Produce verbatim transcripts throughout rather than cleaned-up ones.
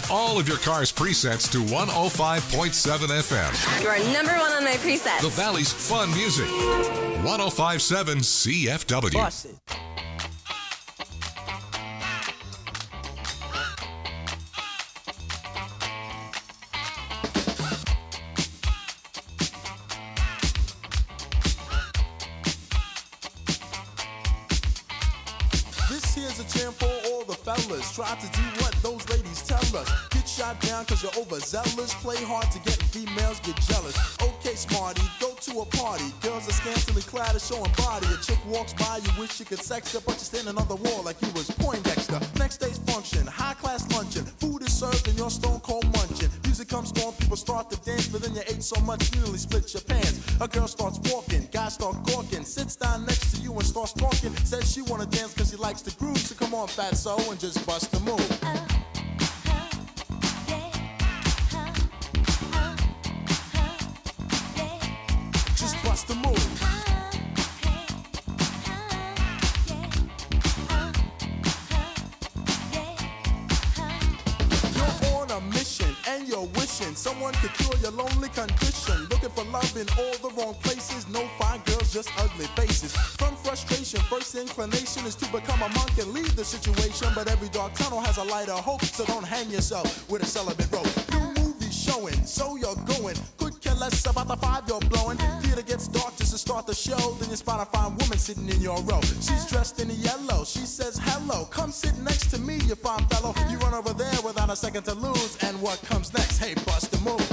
all of your car's presets to one oh five point seven F M. Your number one on my presets. The Valley's fun music. one oh five point seven C F W. Bust it. Try to do what those ladies tell us. Get shot down cause you're overzealous. Play hard to get females, get jealous. Okay, smarty, go to a party. Girls are scantily clad and showing body. A chick walks by, you wish you could sex her, but you're standing on the wall like you was Poindexter. Next day's function, high class luncheon. Food is served and you're stone cold munching. Music comes on, people start to dance, but then you ate so much you nearly split your pants. A girl starts walking, guys start gawking. Sits down next to you and starts talking. Says she wanna dance cause she likes the groove. So come on, fatso, and just bust the move. Uh, uh, yeah, uh, uh, uh, yeah, just bust the move. Uh, hey, uh, yeah, uh, uh, yeah, uh. You're on a mission and you're wishing someone could cure your lonely condition. Looking for love in all the wrong places. No fine girls, just ugly faces. From frustration, first inclination is to become a monk and leave the situation. But every dark tunnel has a light of hope, so don't hang yourself with a celibate rope. New movies showing, so you're going. Could care less about the five you're blowing. Theater gets dark just to start the show. Then you spot a fine woman sitting in your row. She's dressed in yellow, she says hello. Come sit next to me, you fine fellow. You run over there without a second to lose. And what comes next? Hey, bust the move.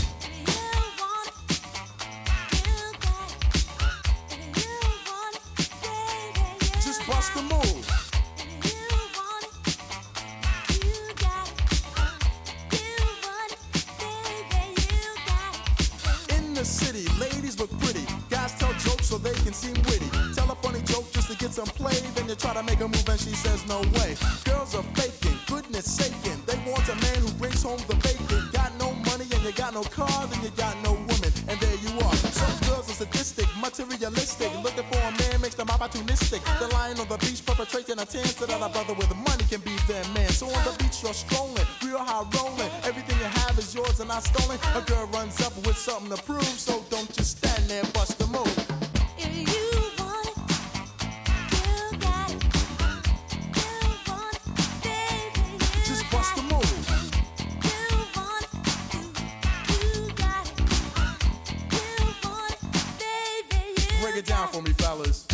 Bust the move. In the city, ladies look pretty. Guys tell jokes so they can seem witty. Tell a funny joke just to get some play. Then you try to make a move and she says no way. Girls are faking, goodness saking. They want a man who brings home the bacon. Got no money and you got no car, then you got no woman. And there you are. Some girls are sadistic, materialistic. Looking for a man makes them opportunistic. The lion on the beach perpetrating a tan so that a brother with money can be their man. So on the beach you're strolling, real high rolling. Everything you have is yours and not stolen. A girl runs up with something to prove, so don't just stand there, bust the move. If you want it, you got it. You want it, baby, you just bust the move. Break it down for me, fellas.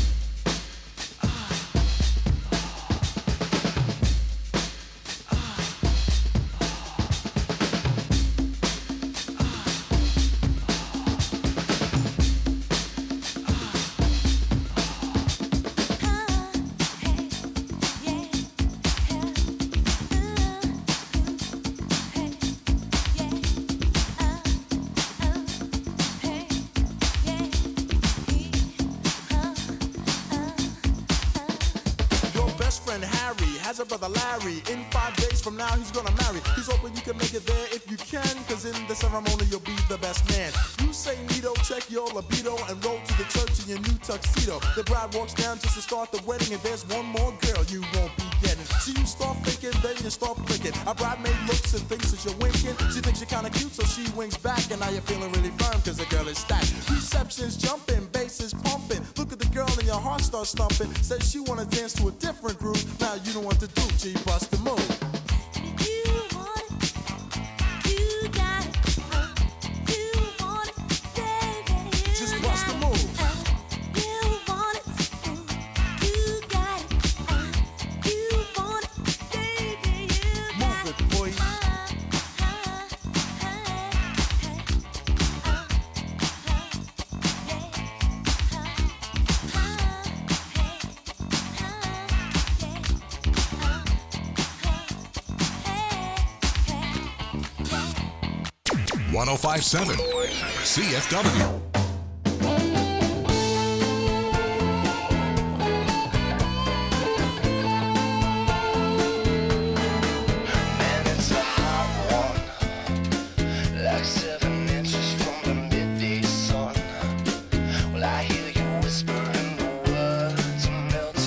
Has a brother Larry. In five days from now he's gonna marry. He's hoping you can make it there if you can, cause in the ceremony you'll be the best man. You say neato, check your libido, and roll to the church in your new tuxedo. The bride walks down just to start the wedding, and there's one more girl you won't be getting. So you start thinking, then you start blinking. A bridesmaid looks and thinks that you're winking. She thinks you're kinda cute, so she winks back, and now you're feeling really firm cause the girl is stacked. Reception's jumping, bass is pumping. Look at the girl and your heart starts thumping. Says she wanna dance to a different groove. Now you don't want to do, G, bust the move. You want it, you got it. Uh, you want it, baby, you just bust the move. Uh, you want it, uh, you got it. Uh, you want it, baby, you got it. Move it, boy. one oh five point seven C F W.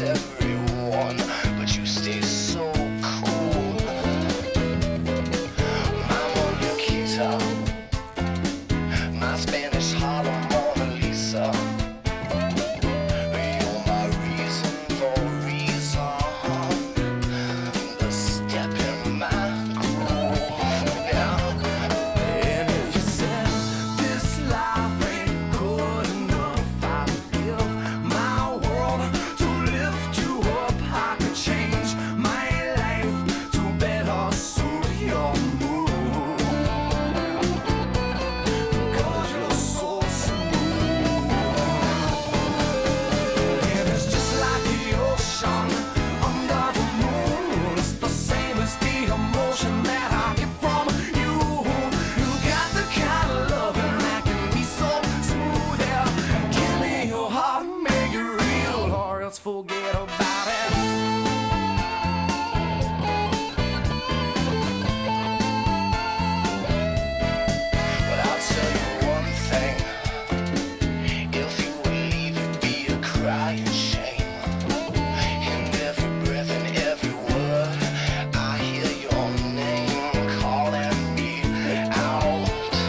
Everyone, but you stay so cool. Spanish Harlem Mona Lisa. You're my reason for reason. The step in my groove, yeah. And if you said this life ain't good enough, I'd give my world to lift you up. I could change my life to better suit your mood. 'Cause you're so smooth. And it's just like the ocean under the moon. It's the same as the emotion that I get from you. You got the kind of loving that can be so smooth. Yeah. Give me your heart, make it real, or else forget about it. But I'll tell you one thing. If you would leave, it'd be a crying shame. In every breath and every word, I hear your name calling me out.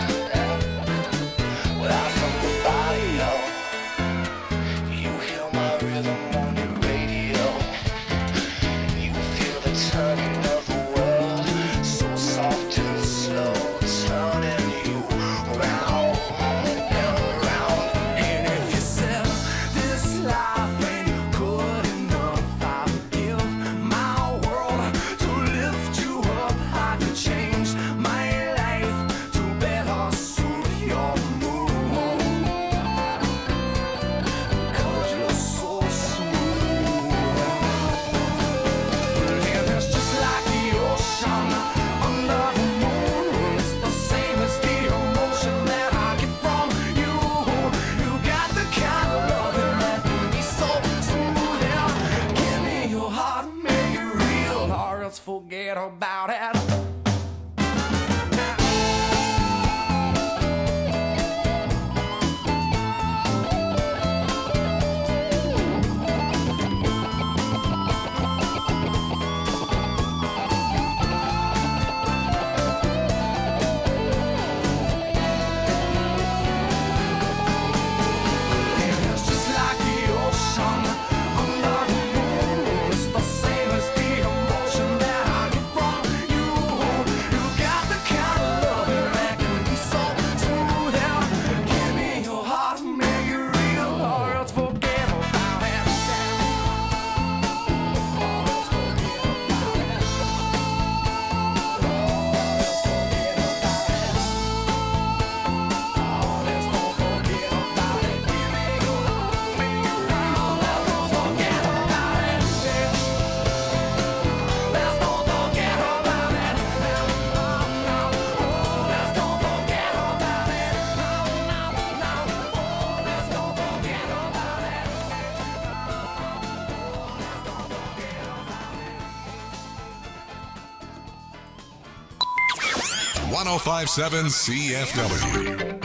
Without from the body, yo. You hear my rhythm on your radio. You feel the turning of the world, so soft and slow, turning you round and round. And if you said this life ain't good enough, I would give my world to lift you up. I could change my life to better suit your mood. 'Cause you're so smooth. And it's just like the ocean under the moon. It's the same as the emotion that I get from you. You got the kind of loving that can be so smooth. Yeah. Give me your heart, make it real, or else forget about it. And it's just like the ocean under the moon. It's the same as the emotion that I get from you. You got the kind of loving that can be so smooth. Yeah. Give me your heart, make it real, or else forget about it. Or else forget about it. Or else forget about it. Oh, let's don't forget about it. Give me your heart, make it real. Let's don't forget about it. Let's don't forget about it. Oh, let's don't forget about it. No, no, no. Oh, let's don't forget about it. one oh five point seven C F W.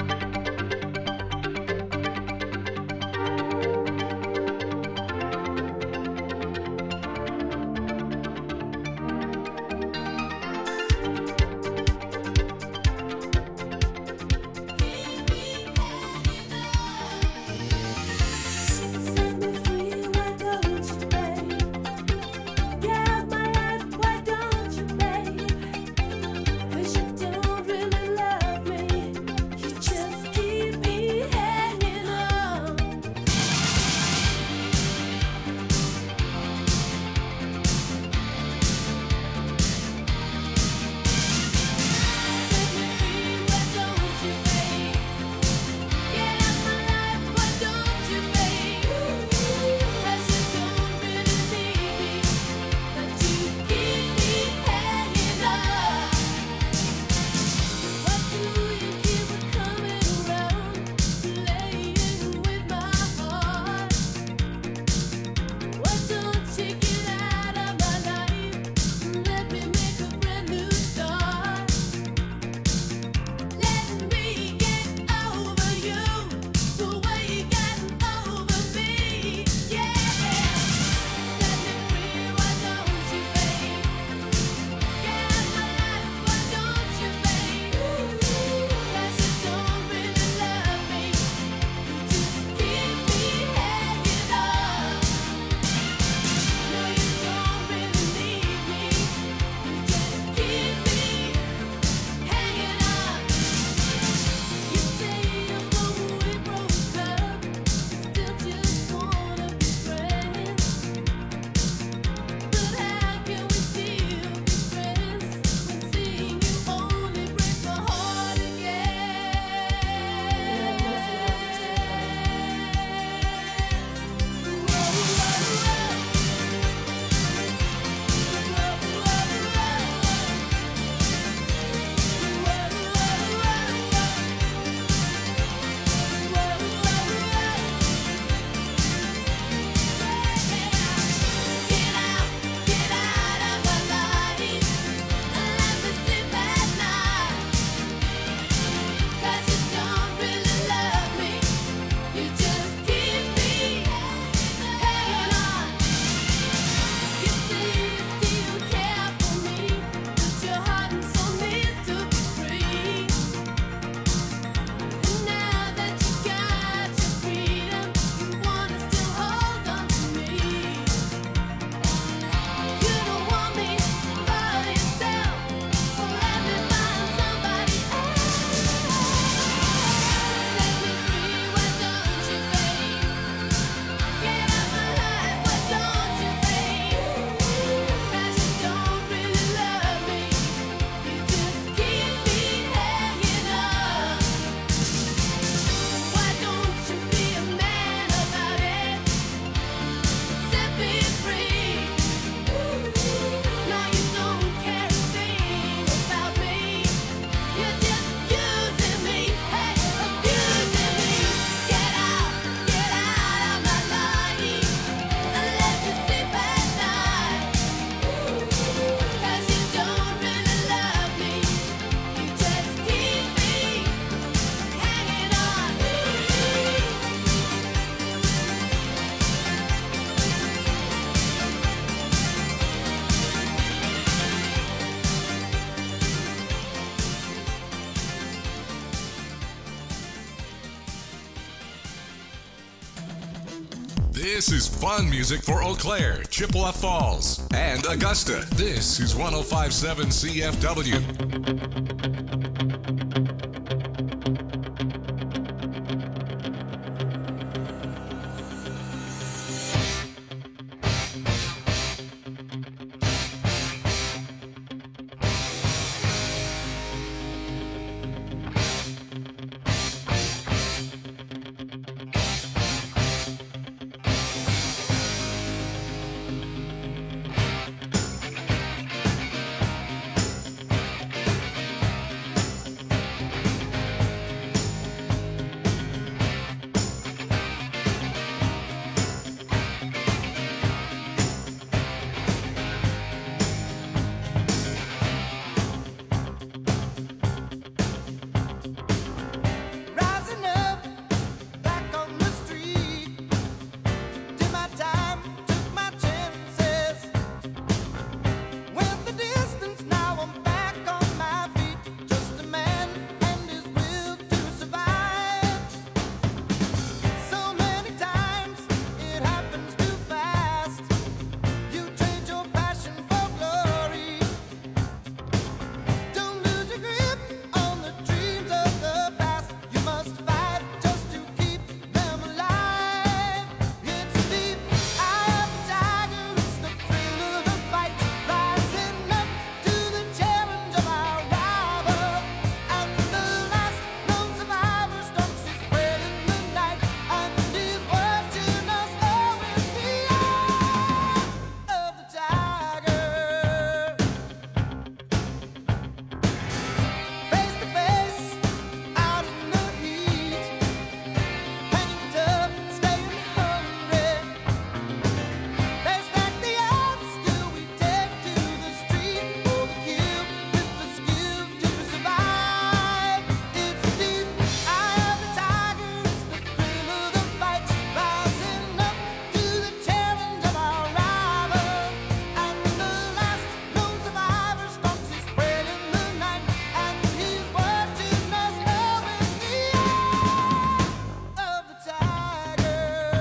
Set me free, why don't you, babe? Get my life, why don't you, babe? 'Cause you don't really love me. You This is fun music for Eau Claire, Chippewa Falls, and Augusta. This is one oh five point seven C F W. Rising up, back on the street. Did my time, took my chances. Went the distance, now I'm back on my feet. Just a man and his will to survive. So many times it happens too fast. You trade your passion for glory. Don't lose your grip on the dreams of the past. You must fight just to keep them alive. It's the eye of the tiger, it's the thrill of the fight. Rising up to the challenge of our rival. And the last known survivor stalks his prey in the night. And he's watching us all with the eye of the tiger. Face to face, out in the heat, hanging tough, staying hungry. They stack the odds till we take to the street for the kill with the skill to survive. It's the eye of the tiger, it's the thrill of the fight, rising up to the challenge of our rival. And the last known survivor stalks his prey in the night, and he's watching us all with the eye of the tiger.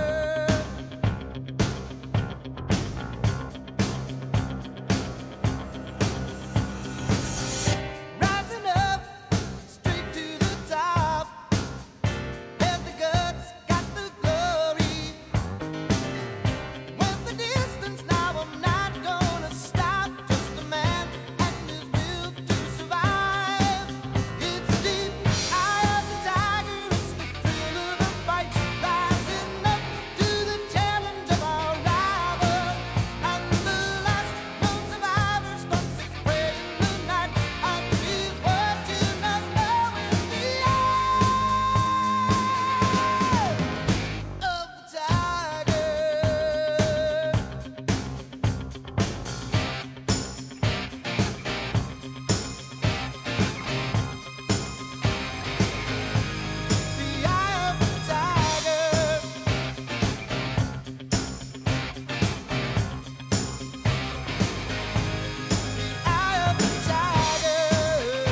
Rising up, straight to the top. Had the guts, got the glory. Went the distance, now I'm not gonna stop. Just a man and his will to survive. It's the eye of the tiger, it's the thrill of the fight. Rising up to the challenge of our rival. And the last known survivor stalks his prey in the night. And he's watching us all with the eye of the tiger. The eye of the tiger. Eye of the tiger.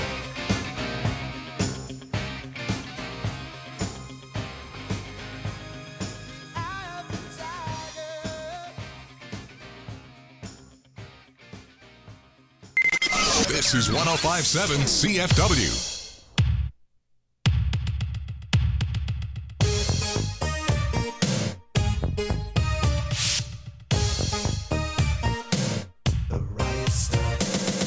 Eye of the tiger. This is one oh five point seven C F W. The right stuff.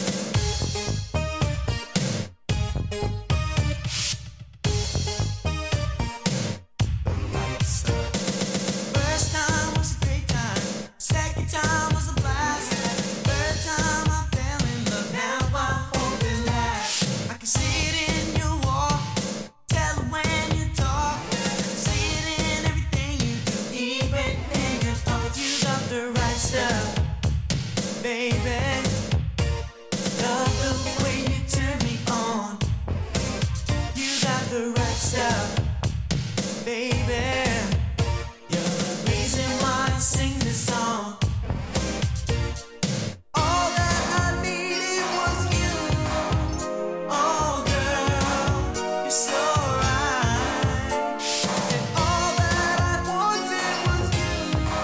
The right stuff. First time was a great time. Second time was a blast. Third time I fell in love. Now I hope it lasts. I can see it in your walk. Tell it when you talk. I can see it in everything you do. Even in your thoughts, you got the right stuff, baby. Love the way you turn me on. You got the right stuff, baby. You're the reason why I sing this song. All that I needed was you. Oh, girl, you're so right. And all that I wanted was you.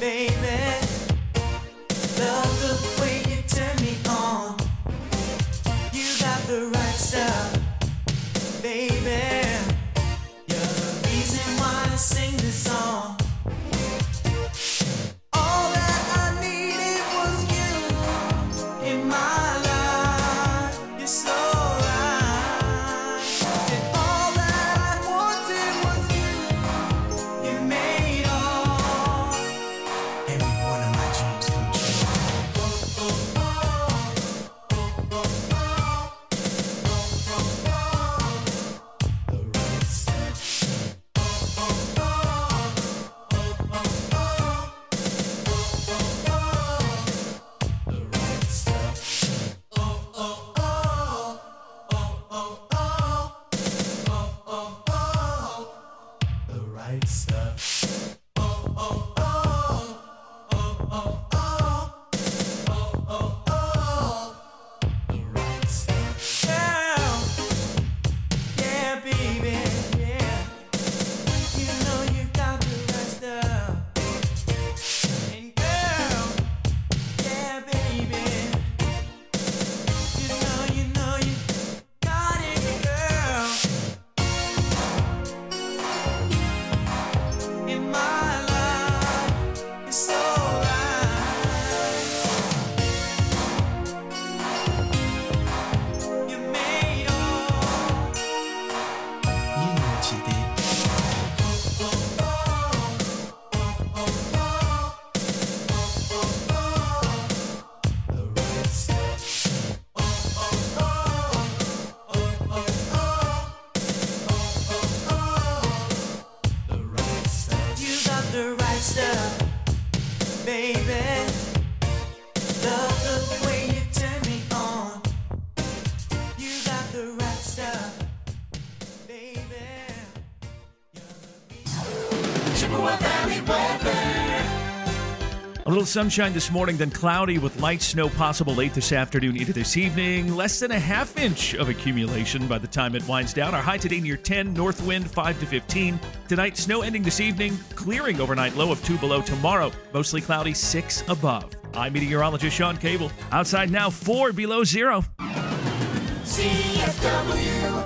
baby. Love the way you turn me on. You got the right stuff, baby. You're the reason why I sing this song. All that I needed was you in my life. You're so right. And all that I wanted was you. You made all every one of my dreams come true. The right stuff. The right stuff. The right stuff. The right stuff. Girl, yeah, baby, yeah. You know you got the right stuff. And girl, yeah, baby. You know, you know you got it, girl. In my life, it's so right. You made all. You know what you did. The right stuff. The right stuff. You got the right stuff, baby. Love the way you turn me on. You got the right stuff, baby. A little sunshine this morning, then cloudy with light snow possible late this afternoon into this evening. Less than a half inch of accumulation by the time it winds down. Our high today near ten, north wind five to fifteen. Tonight, snow ending this evening, clearing overnight, low of two below. Tomorrow, mostly cloudy, six above. I'm meteorologist Sean Cable. Outside now, four below zero. C F W.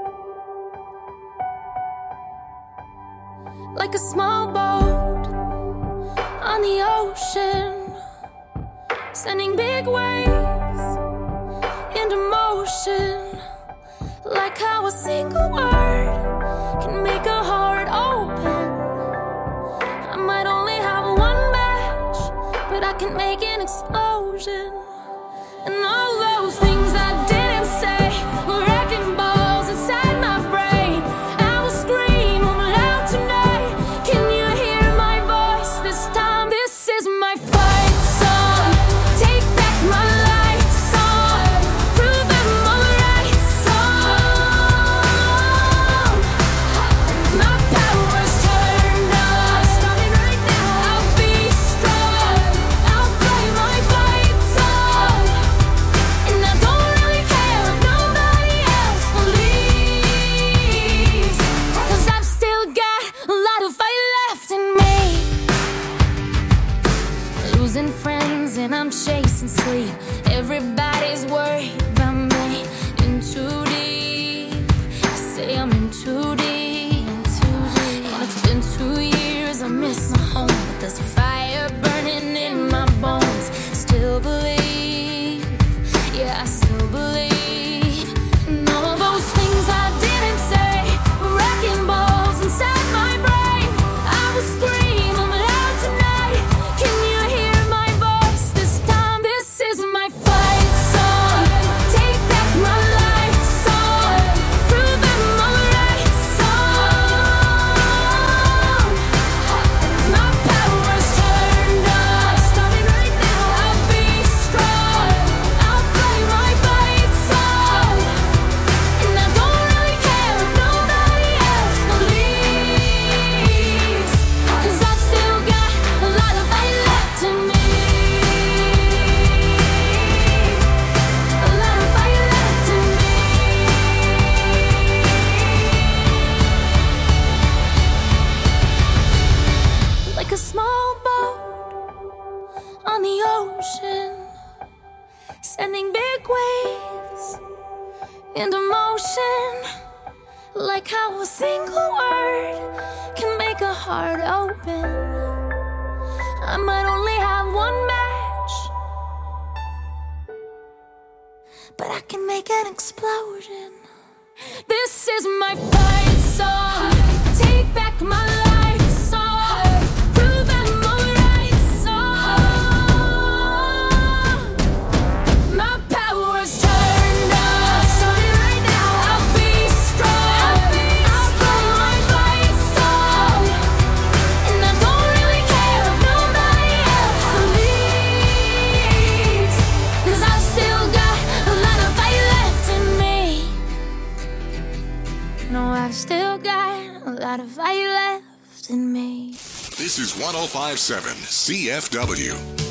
Like a small boat on the ocean, sending big waves into motion. Like how a single word can make a heart open. I might only have one match, but I can make an explosion. And all those things I didn't say were wrecking balls inside my brain. I will scream loud tonight. Can you hear my voice this time? This is my fight song. Take back my life song. Prove I'm alright song. My power's turned on. Starting right now. I'll be strong. I'll play my fight song. And I don't really care if nobody else believes. 'Cause I've still got a lot of fight left in me. Losing friends and I'm chasing sleep. Everybody's worried about me. In too deep. Say I'm in too deep. And it's been two years. I miss my home, but there's a fire burning in my bones. Still believe. Yeah, I still believe. And all those things I didn't say were wrecking balls inside my brain. I will scream loud tonight. Can you hear my voice this time? This is my fight song. Take back my life song. Prove I'm alright song. My power's turned on. Starting right now. I'll be strong. I'll play my fight song. And I don't really care if nobody else believes. 'Cause I've still got a lot of fight left in me. A lot of fight left in me. Like a small boat on the ocean, sending big waves into motion. Like how a single word can make a heart open. I might only have one match, but I can make an explosion. This is my fight song. Take back my life song. Prove I'm alright song. My power's turned up. Starting right now. I'll be strong. I'll play my fight song. And I don't really care if nobody else leaves. 'Cause I've still got a lot of fight left in me. No, I've still got a lot of fight left in me. This is one oh five point seven C F W.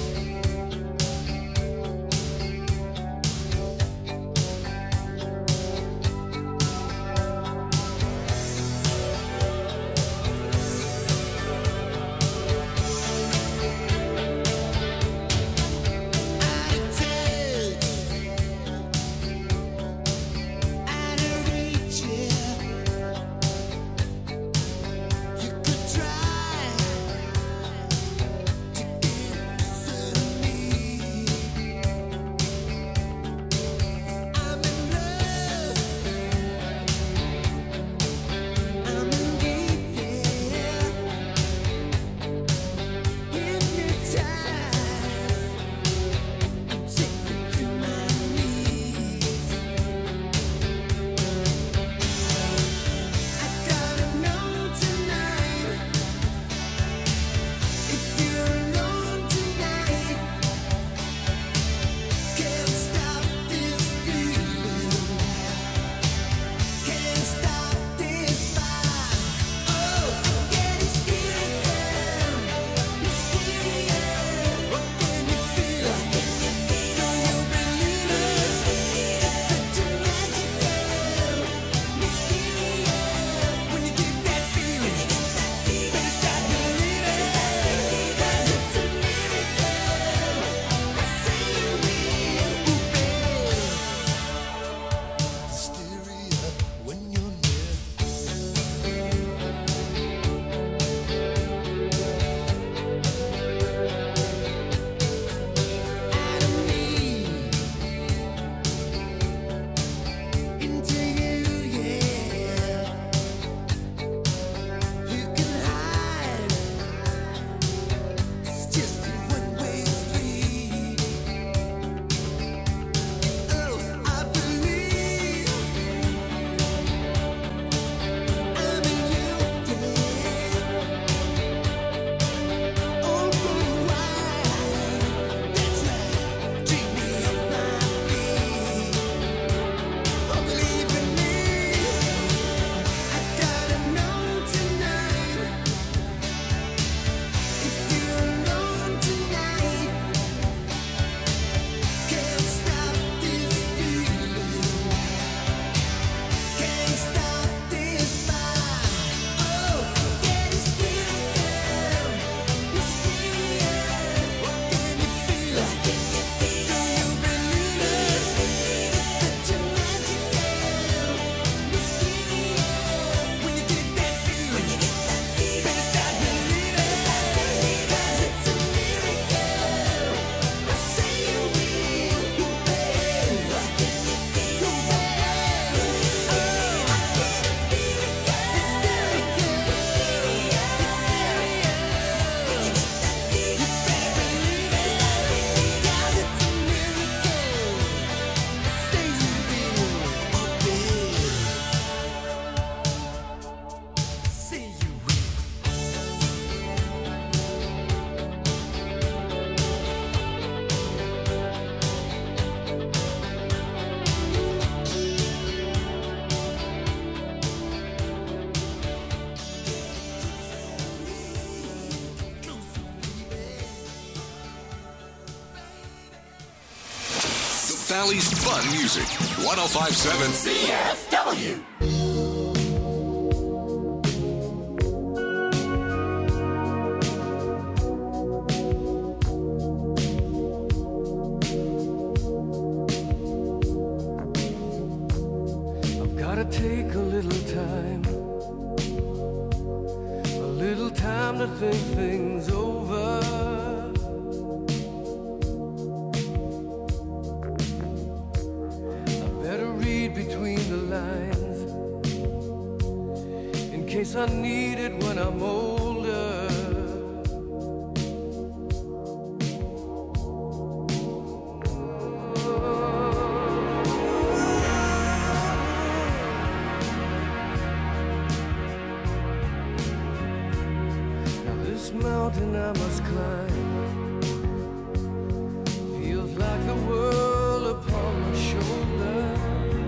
Valley's fun music. one oh five point seven C F W. guess I need it when I'm older. Now this mountain I must climb feels like the world upon my shoulder.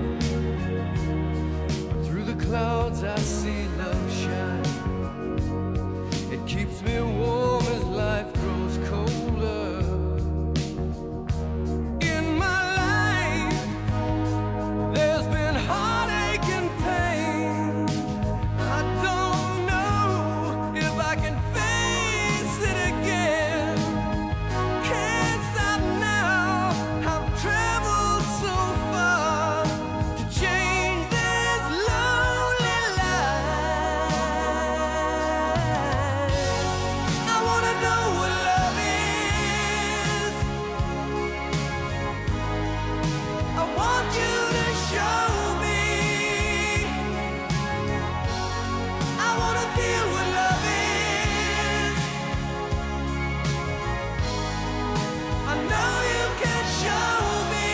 Through the clouds I see love shine. It keeps me warm as life grows colder. In my life there's been heartache and pain. I don't know if I can face it again. Can't stop now. I've traveled so far to change this lonely life. I wanna know what love is. I want you to show me. I wanna feel what love is. I know you can show me.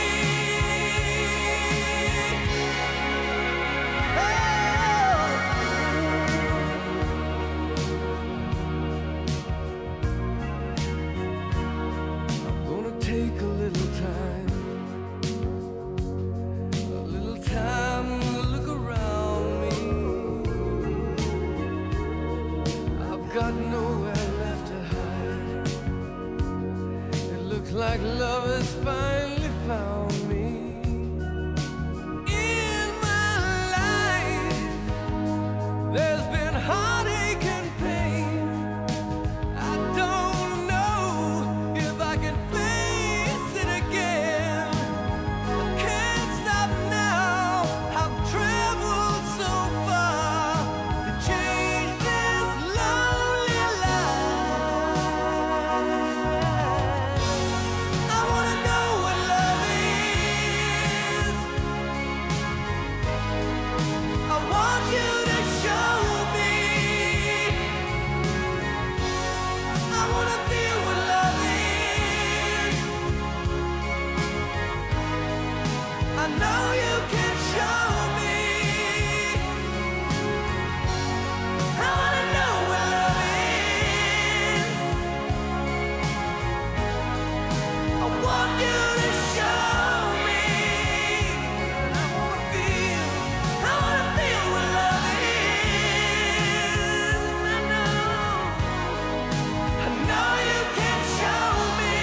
I'm gonna take a little time, a little time to look around me. I've got nowhere left to hide. It looks like love has finally found me. In my life, there's been heartache and pain. I don't know if I can face it again. I can't stop now. I've traveled so far to change this lonely life. I wanna know what love is. I want you to show me. I wanna feel what love is. I know you can show me. I wanna know what love is. I want you to show me. I wanna feel, I wanna feel what love is. I know, I know you can show me.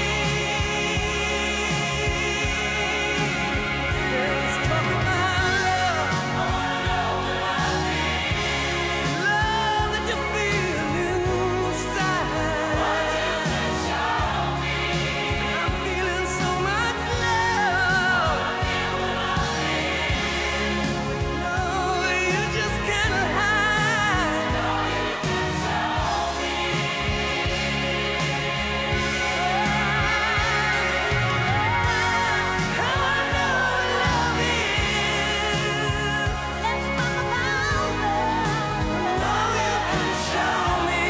Let's talk about love. I wanna know what love is. Love that you feel inside. Want you to show me. I'm feeling so much love. Feel what love is. No, you just can't hide. No, you can show me. I wanna know what love is. Let's talk about love. No, you can show me.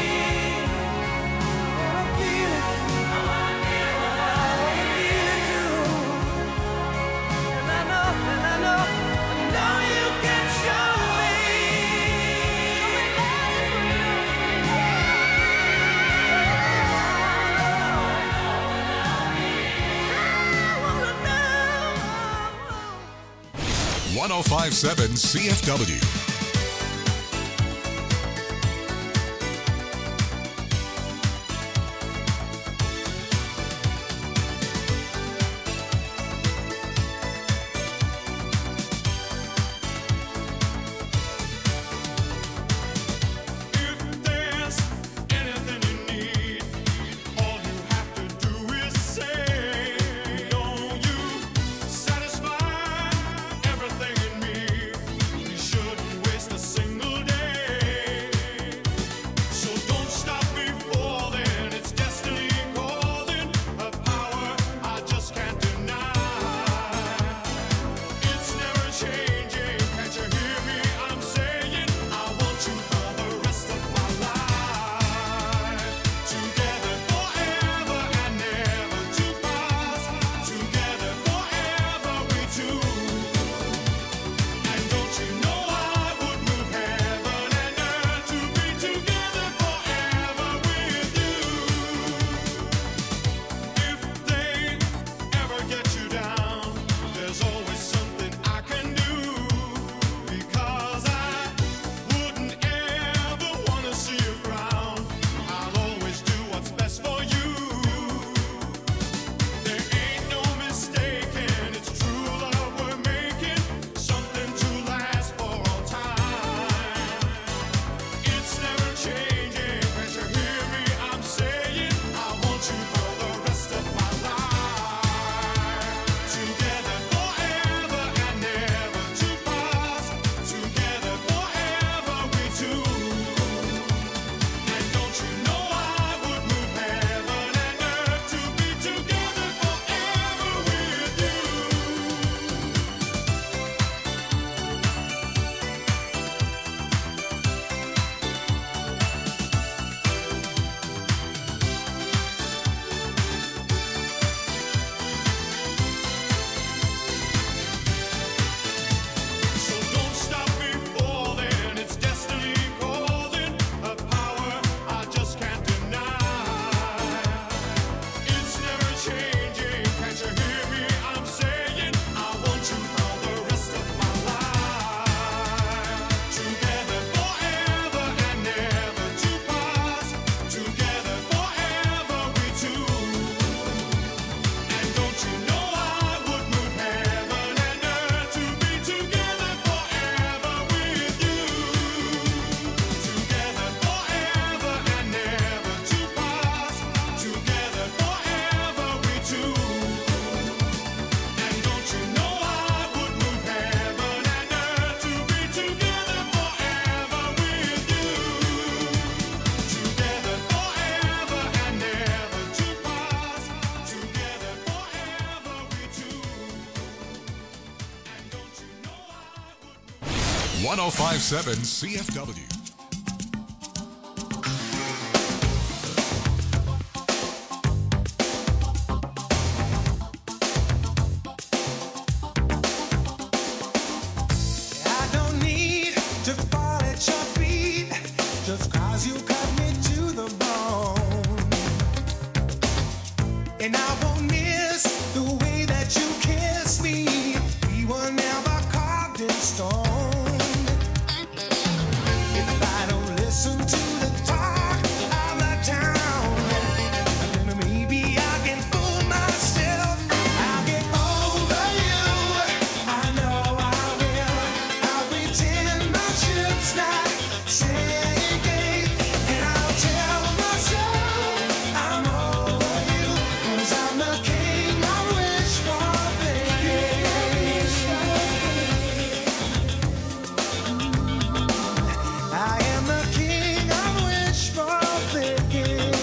I wanna feel it. I wanna feel what love is. I wanna feel it too. And I know, and I know, I know you can show me. one oh five point seven C F W. If there's anything you need, all you have to do is say, know you satisfy everything in me. You shouldn't one oh five point seven C F W. I don't need to fall at your feet just 'cause you cut me to the bone. And I won't miss the way that you kiss me. We were never carved in stone. If I don't listen to the talk of the town, then maybe I can fool myself. I'll get over you. I know I will. I'll pretend my ship's not sinking, and I'll tell myself I'm over you, 'cause I'm the king I wish for thinking. I am the king I wish for thinking.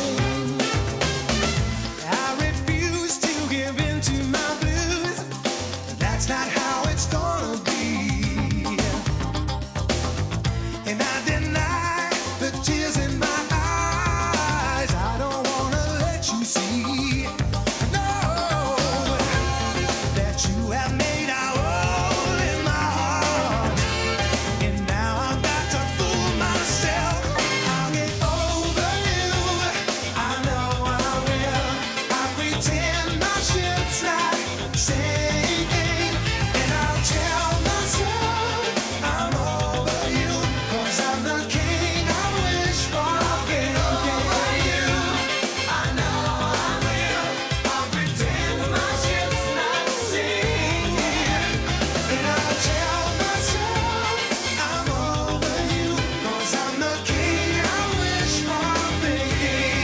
I refuse to give in to my blues. That's not how it's gonna be. And I deny the tears in my eyes. I don't wanna let you see, no, that you have made a hole in my heart. And now I've got to fool myself. I'll get over you. I know I will. I pretend my ship's not sinking, and I'll tell myself I'm over you, 'cause I'm the king I wish for thinking. I know I will. I'll pretend my ship's not sinking, and I'll tell myself I'm over you, 'cause I'm the king I wish for thinking.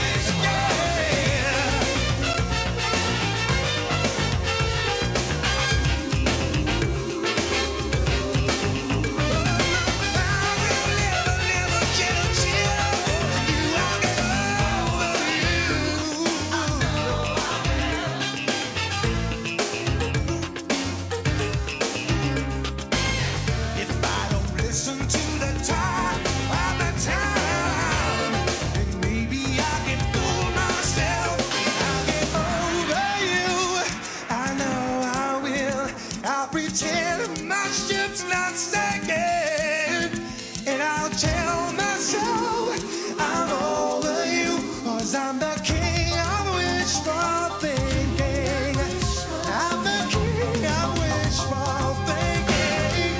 If I don't listen to the talk of the town, then maybe I can fool myself. I'll get over you. I know I will. I'll pretend my ship's not sinking, and I'll tell myself I'm over you, 'cause I'm the king I wish for thinking. I'm the king I wish for thinking.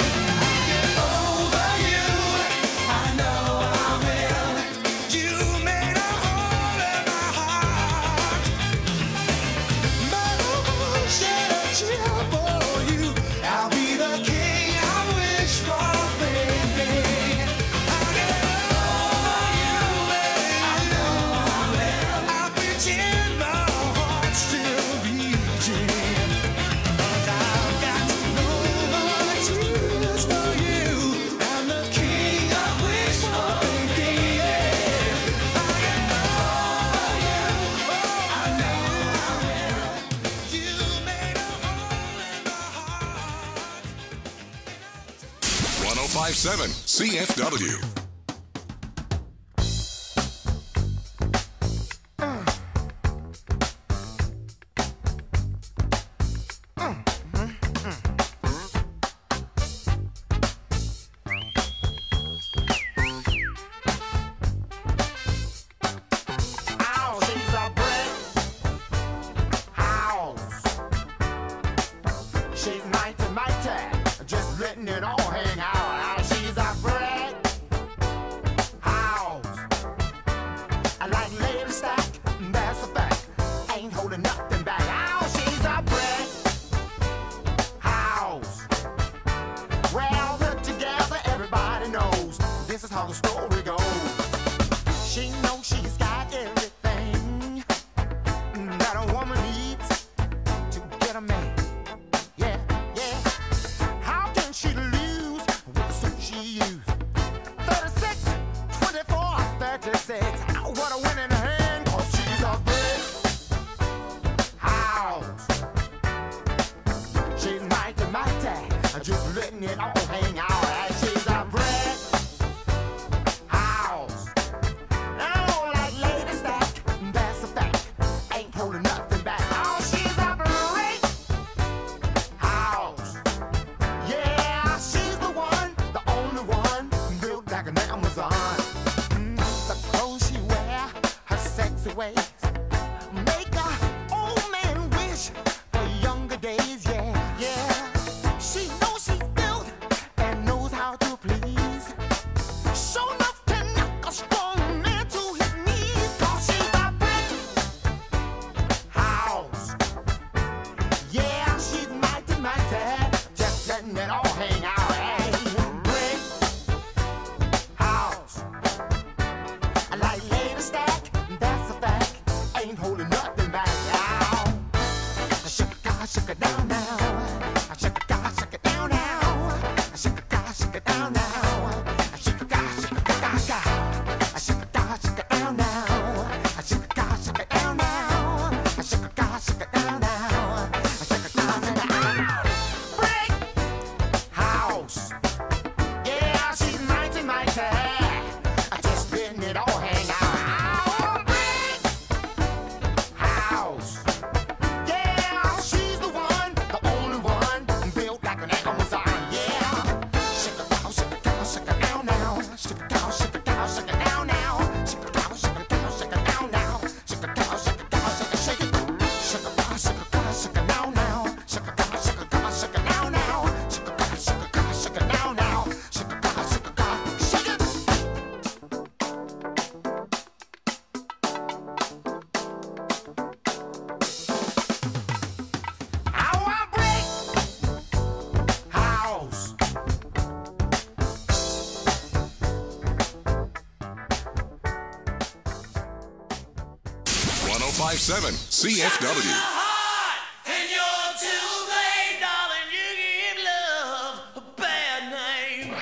Over you, I know I will. You made a hole in my heart. My heart shed a tear for you. I'll be the king I wish for thinking. I'll get over you, I know I will. I'll pretend my heart's still beating, 'cause I've got no more tears for you. I'm the king I wish for thinking. I'll get over you, I know I will. You made a hole in my heart. one oh five point seven C F W. Ow, she's a brick house. She's mighty, mighty, just letting it all hang out. Ow, she's a brick ways. Make a old man wish for younger days, yeah, yeah. She knows she's built and knows how to please. Show enough to knock a strong man to his knees. 'Cause she's a brick house. Yeah, she's mighty, mighty. Just letting it all hang out. Hey, brick house. I like lady stack, that's a fact. Ain't holding nothing back now. Shake it, God, shake it down now. Shake it, God, shake it down now. Shake it, God, shake it down now. Shake it, God, shake it, God, God. Shake it, God, shake it down now. Shake it, God, shake it down now. Shake it, God, shake it down now. Shake it, God, shake it down. Brick house. Yeah, she's mighty, mighty. Just letting it all hang out. Brick house. Yeah, she's the one, the only one, built like an Amazon. Yeah. Shake it down, shake it down, shake it down now. Shake it down, shake it down, shake it down now. Shake it down, shake it down, shake it down now. Shake it down, shake it down, shake it, shake it. Shake it down, shake it down, shake it down now. Shake it down, shake it down, shake it down now. Shake it down, shake it down, shake it down now. Shake it down, shake it down, shake it. Our brick house. one oh five point seven C F W. And you're too late, darling. You give love a bad name.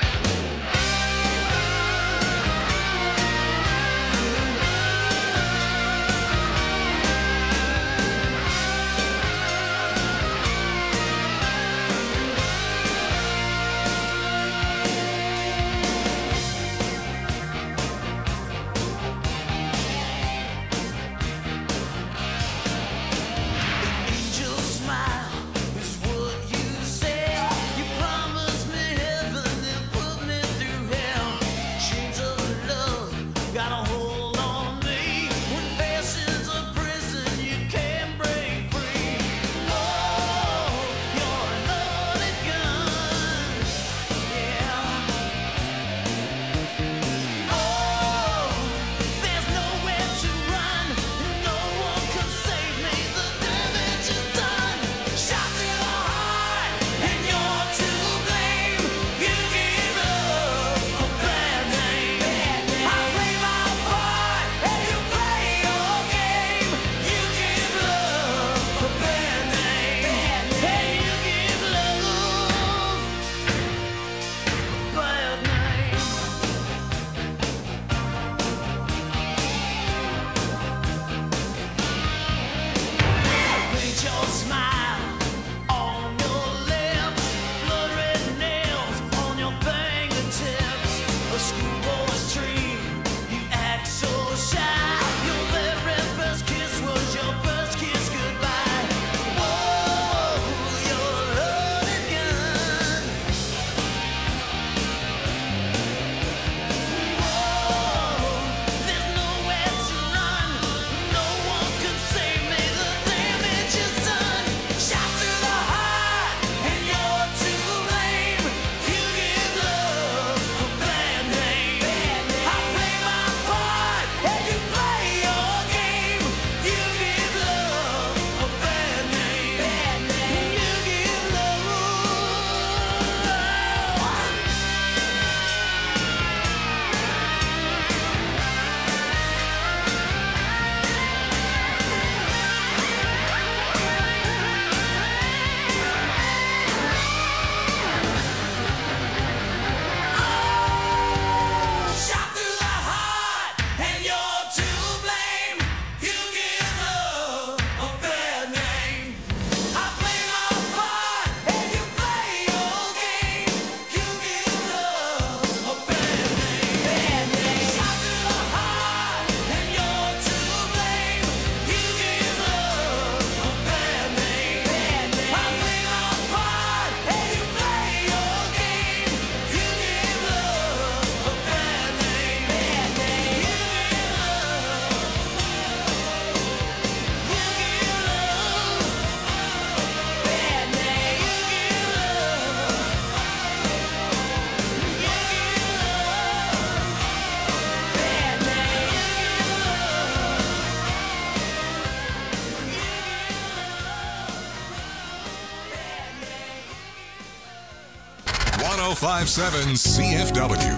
oh five seven C F W.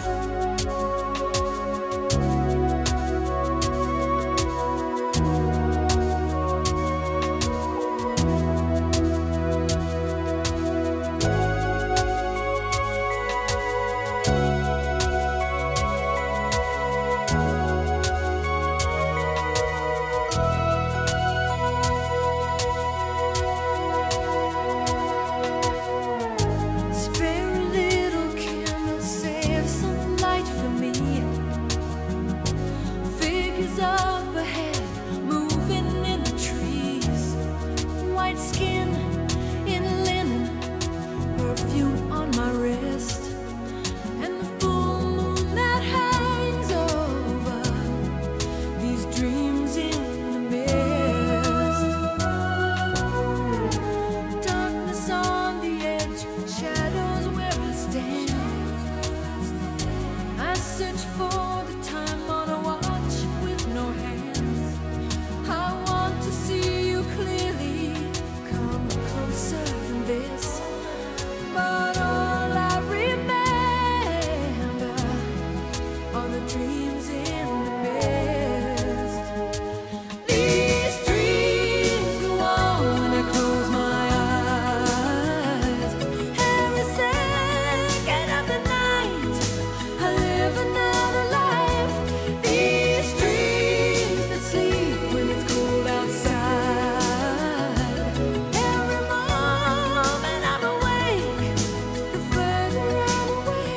Spare a little candle, save some light for me. Figures up ahead, moving in the trees. White skin in linen, perfume on my wrist, and the full moon that hangs over these dreams in the mist. Darkness on the edge, shadows where I stand. I search for the time on a watch with no hands. I want to see you clearly, come closer than this. But all I remember are the dreams in the mist. These dreams go on when I close my eyes. Every second of the night, I live another life. These dreams that sleep when it's cold outside. Every moment I'm awake, the further I'm away.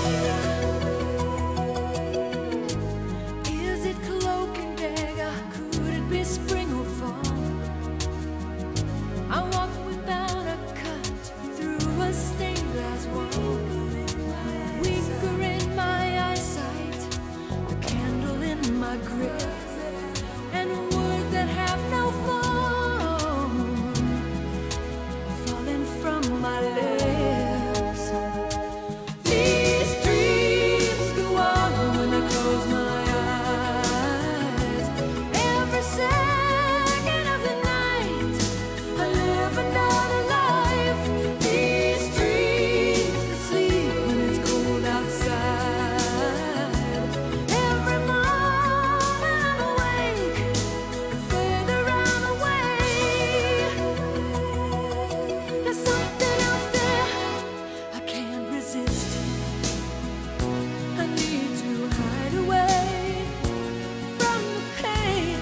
Is it cloak and dagger? Could it be spring or fall? I walk without a cut through a stained glass wall. Weaker in my eyesight, the candle in my grip, and words that have no form are falling from my lips. These dreams go on when I close my eyes. Every second of the night, I live another life. These dreams that sleep when it's cold outside. Every moment I'm awake, the further I'm away. There's something out there I can't resist. I need to hide away from the pain.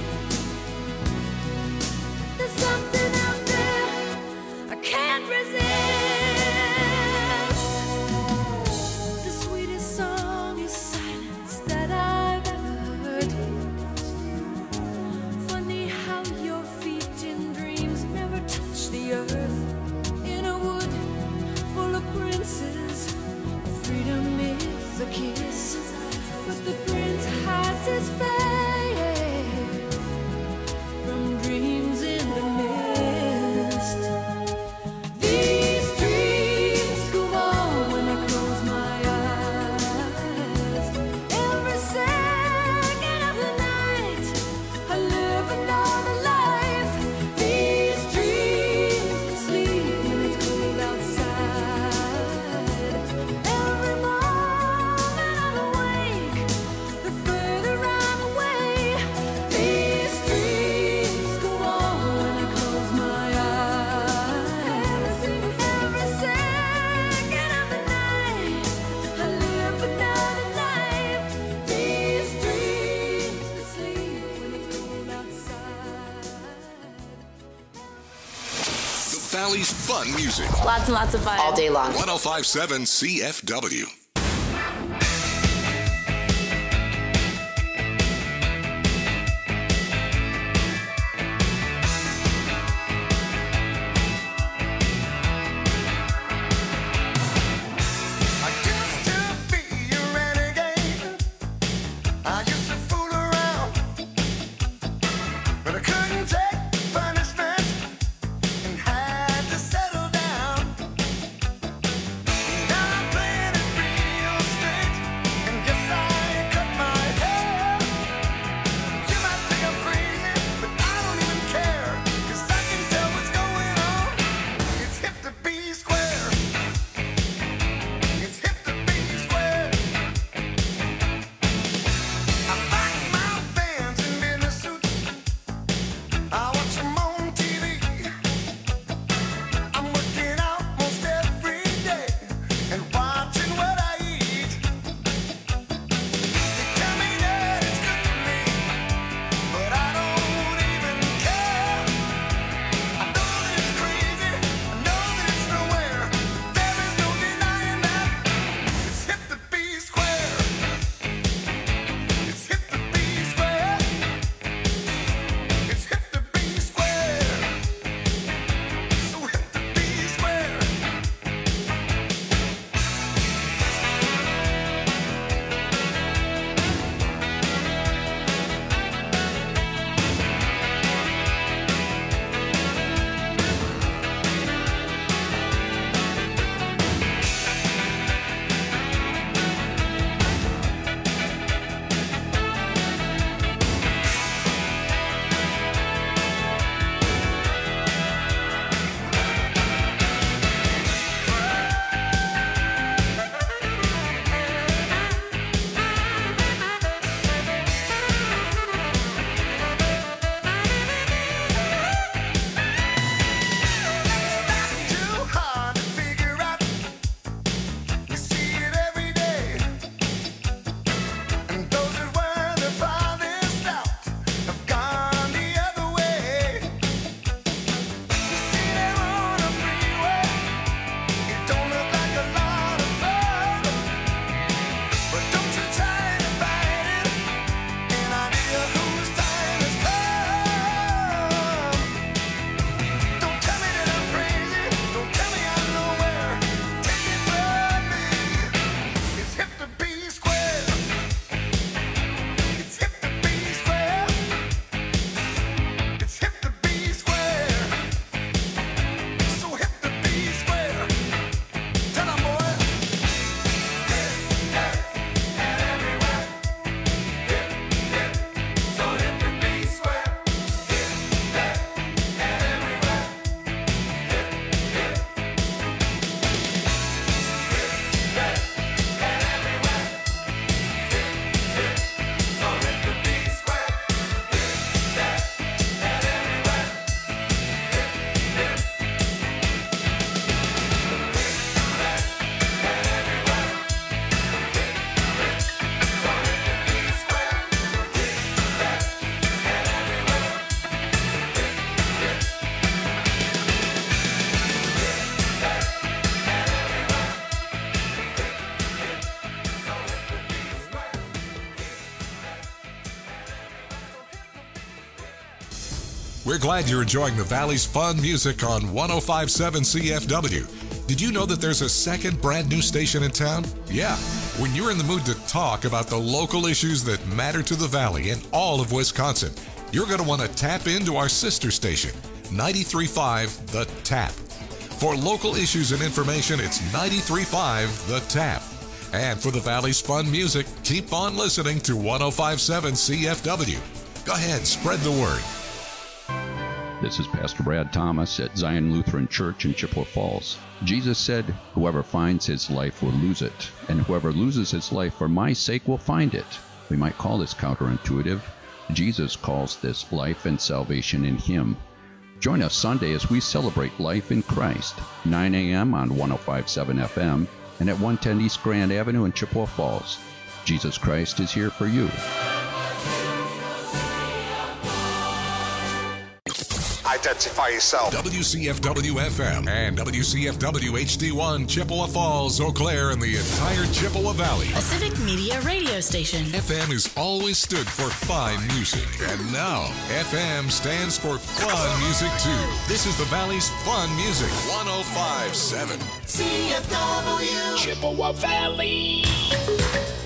There's something out there I can't resist. The sweetest song is silence that I've ever heard. Funny how your feet in dreams never touch the earth. In a wood full of princes, freedom is a kiss, but the prince hides his face from dreams in the mist. These dreams go on when I close my eyes. Every second of the night, I live another life. These dreams that sleep when it's cold outside. Every moment I'm awake, the further I'm away. These dreams go on when I close my eyes. Every second of the night, I live another life. These dreams that sleep when it's cold outside. The Valley's fun music. Lots and lots of fun. All day long. one oh five seven C F W. I used to be a renegade. I used to fool around, but I couldn't take punishment and had to settle down. Now I'm playing it real straight, and yes, I cut my hair. You might think I'm crazy, but I don't even care, 'cause I can tell what's going on. It's hip to be square. It's hip We're glad you're enjoying the Valley's fun music on one oh five point seven C F W. Did you know that there's a second brand new station in town? Yeah. When you're in the mood to talk about the local issues that matter to the Valley and all of Wisconsin, you're going to want to tap into our sister station, ninety-three point five The Tap. For local issues and information, it's ninety-three point five The Tap. And for the Valley's fun music, keep on listening to one oh five point seven C F W. Go ahead, spread the word. This is Pastor Brad Thomas at Zion Lutheran Church in Chippewa Falls. Jesus said, "Whoever finds his life will lose it, and whoever loses his life for my sake will find it." We might call this counterintuitive. Jesus calls this life and salvation in him. Join us Sunday as we celebrate life in Christ, nine a.m. on one oh five point seven F M and at one ten East Grand Avenue in Chippewa Falls. Jesus Christ is here for you. Identify yourself. W C F W F M and W C F W H D one, Chippewa Falls, Eau Claire, and the entire Chippewa Valley. A civic media radio station. F M has always stood for fine music, and now F M stands for fun music too. This is the Valley's fun music, one oh five point seven C F W Chippewa Valley.